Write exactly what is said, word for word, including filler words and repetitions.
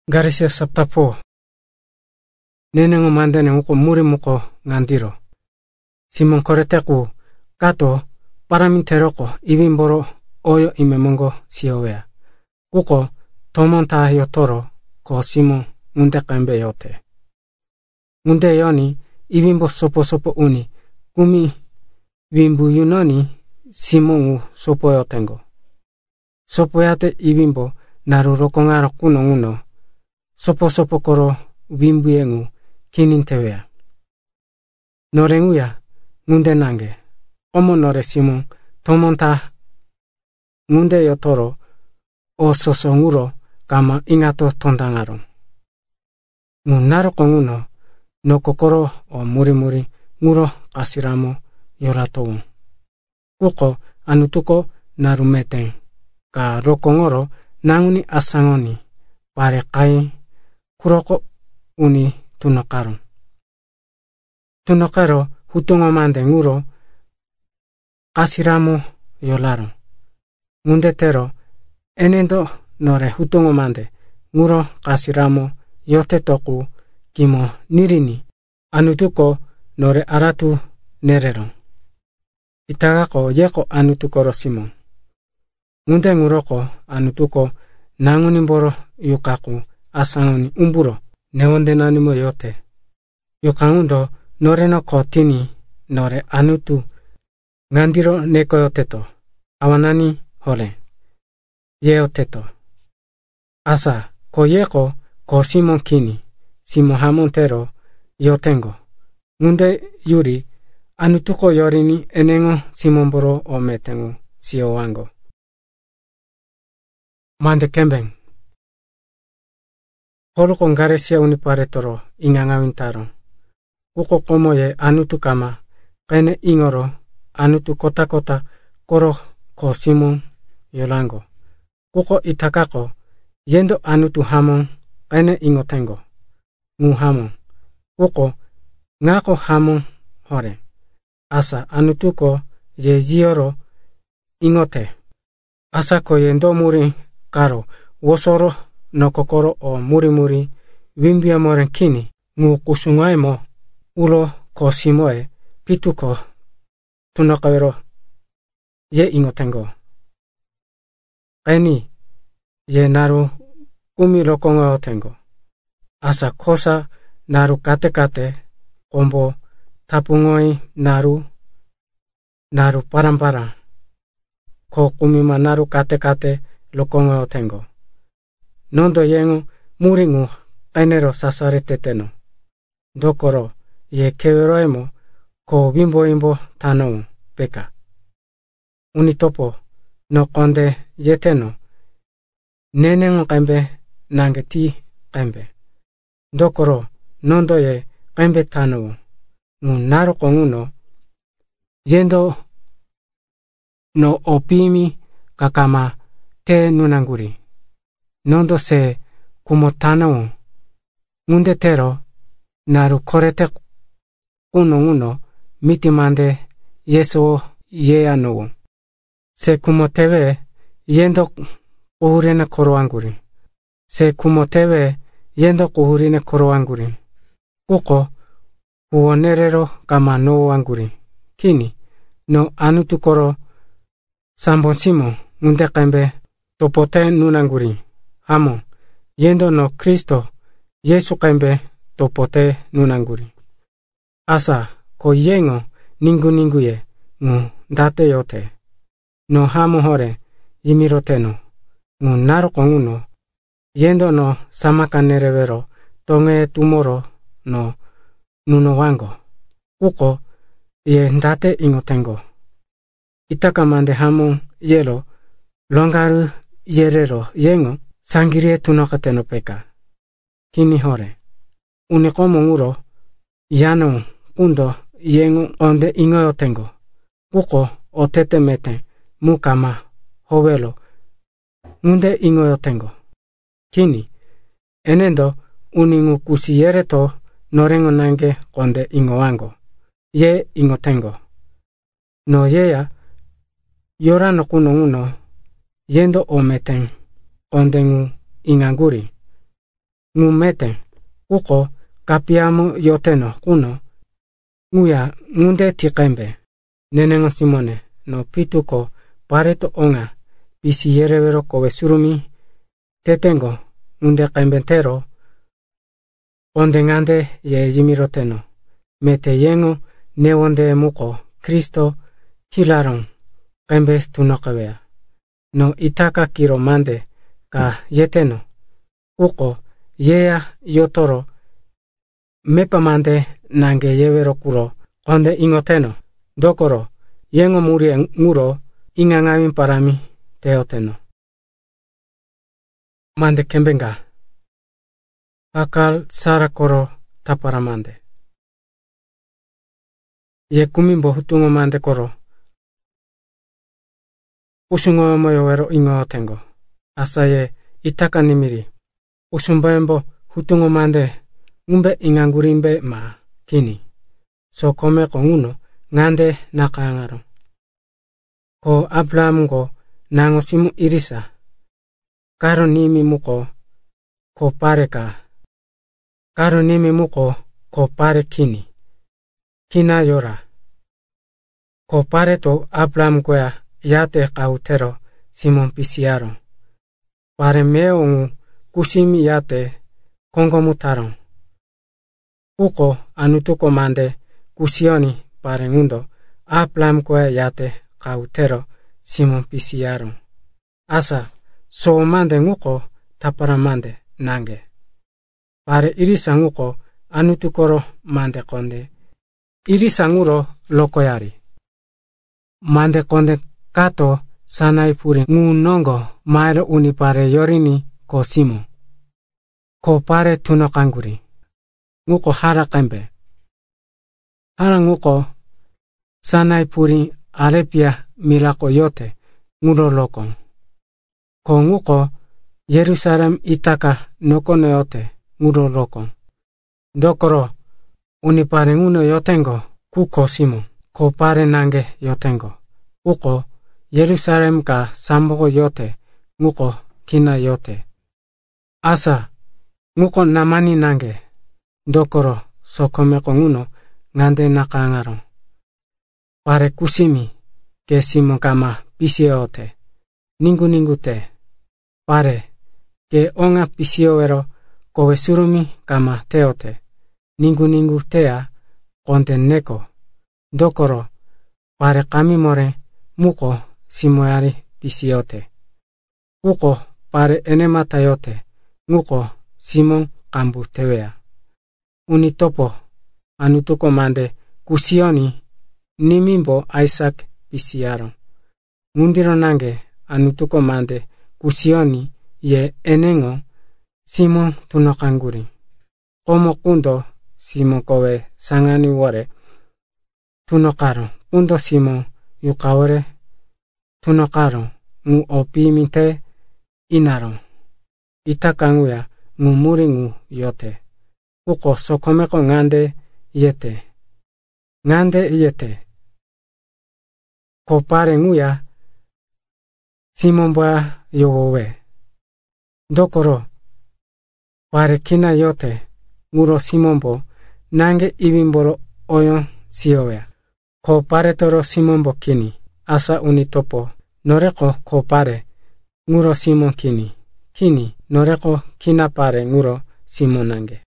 Garisia saptapo. Nenengo mandene uko muri muko ngandiro. Simon koreteku kato paraminteroko ibimboro oyo imemongo siowea. Kuko tomonta yotoro ko Simon ngunde kambe yote. Ngunde yoni ibimbo sopo sopo uni kumi bimbu yunoni Simon u sopo yotengo. Sopo yate ibimbo naru rokongaro kuno nguno. Sopo sopo koro bimbu yengu kinintewea. Norenguya ngunde nange. Omo nore Simon tomonta ngunde yotoro o sosonguro kama ingato tondangaro. Ngunaro konguno no kokoro o muri muri nguro kasiramo yoratou. Kuko anutuko narumeten ka rokongoro nanguni asangoni pare kai kuroko uni tunokaro. Tunokaro hutungo mande nguro kasiramo yolaro. Ngunde tero enendo nore hutungo mande nguro kasiramo yote toku kimo nirini anutuko nore aratu nerero. Itagako yeko anutukoro Simon. Ngunde nguroko anutuko nangunimboro yukaku asangoni umburo neonde nanimo yote. Yukangundo nore no kotini nore anutu ngandiro neko yoteto. Awanani hole. Yeo teto. Asa ko yeko ko Simon kini. Simon hamontero yotengo. Ngunde yuri anutuko yorini enengo Simon boro o metengu sio wango. Mande kembeng. Holo con garesia uniparetoro ingangawintaro. Kuko komo ye anutu kama kene ingoro anutu kota kota koro ko Simon yolango. Kuko itakako yendo anutu hamon kene ingotengo. Ngu hamon. Kuko ngako hamon hore. Asa anutuko ye jioro ingote. Asa ko yendo muri karo wosoro no kokoro o muri muri wimbia moren kini ngu kusungai mo ulo ko simoe pituko tunokawero ye ingotengo. Eni ye naru kumi lokonga otengo. Asa kosa naru kate kate kombo tapungoi naru naru parampara. Ko kumima naru kate kate lokonga otengo. Nondo yengu muringu kainero sasare teteno. Dokoro ye keweroemo ko bimbo imbo tano peka. Unitopo no konde yeteno. Nenengo kaimbe nange ti kaimbe. Dokoro nondo ye kaimbe tano. Ngu naro konguno yendo no opimi kakama te nunanguri. Nondo se kumotano ngunde tero naru korete kuno uno mitimande yeso ye ano. Se kumotewe yendo kuhurine koroanguri. Se kumotewe yendo kuhurine koroanguri. Kuko uonerero kama no anguri. Kini no anutukoro Sambo Simo ngunde kambe topote nunanguri. Hamo yendo no Kristo Yesu kambe topote nunanguri. Asa ko yengo ningu ningu ye ngu date yote. No hamo hore imiroteno ngu naro konguno yendo no samakanerevero tonge tumoro no nuno wango. Kuko ye date ingotengo. Itaka mande hamo yelo longaru yerero yengo sangirie tunokateno peka. Kini hore. Unikomo nguro yano kundo yengo onde ingoyo tengo. Kuko otete mete mukama hovelo ngunde ingoyo tengo. Kini enendo uningu kusiyereto norengo nange konde ingowango. Ye ingotengo. No yeya yora no kuno uno yendo ometen kondengu inganguri. ngu mete kuko kapiamo yoteno kuno nguya ngunde tikembe nenengo Simone no pituko pareto onga bisi yerevero kowe surumi tetengo ngunde kembentero ondengande ye yimiroteno mete yengo newonde muko Kristo kilaron kembe tunokawea no itaka kiro mande ka yeteno uko yeya yotoro mepa mande nange yewero kuro onde ingoteno dokoro yengo muri nguro ingangami parami teoteno mande kembenga akal sarakoro taparamande ye kumimbo hutungo mande koro usungo moyo wero ingo tengo asa ye itaka nimiri usumbaembo hutungo mande ngumbe ingangurimbe ma kini so kome ko nguno ngande nakangaro ko Abraham go nango simu irisa karo nimi muko ko pareka karo nimi muko ko pare kini kina yora ko pare to Abraham goya yate kautero Simon pisiaro pare meongu kusimi yate kongo mutaron uko anutuko mande kusioni pare ngundo Abraham goya yate kautero Simon pisiaro asa so mande nguko tapara mande nange pare irisa nguko anutukoro mande konde irisa nguro lokoyari mande konde kato sanai pure ngu nongo maero uni pare yorini ko Simo ko pare tuno kanguri nguko hara kembe hara nguko sanai puri alepia milako yote nguro lokon ko nguko Yerusalem itaka nokono yote nguro lokon dokoro uni pare nguno yotengo kuko Simo ko pare nange yotengo uko Yerusalem ka sambogo yote nguko kina yote asa nguko namani nange dokoro sokomeko nguno ngande nakangaro pare kusimi ke Simo kama pisiote ningu ningu te pare ke onga pisiowero kowe surumi kama teote ningu ningu tea konten neko dokoro pare kami more muko Simoyari pisiote uko pare enemata yote nguko Simon kambu tewea unitopo anutuko mande kusioni nimimbo Isaac pisiaro ngundiro nange anutuko mande kusioni ye enengo Simon tunokanguri komo kundo Simon kowe sangani wore tunokaro kundo Simon yukawore tunokaro ngu opi minte inaro itakanguya ngu muri ngu yote uko sokomeko ngande yete ngande yete ko pare nguya Simon boya yogowe dokoro pare kina yote nguro Simon bo nange ibimboro oyon siowea ko pare toro Simon bo kini asa unitopo noreko ko pare nguro Simon kini kini noreko kina pare nguro Simon nange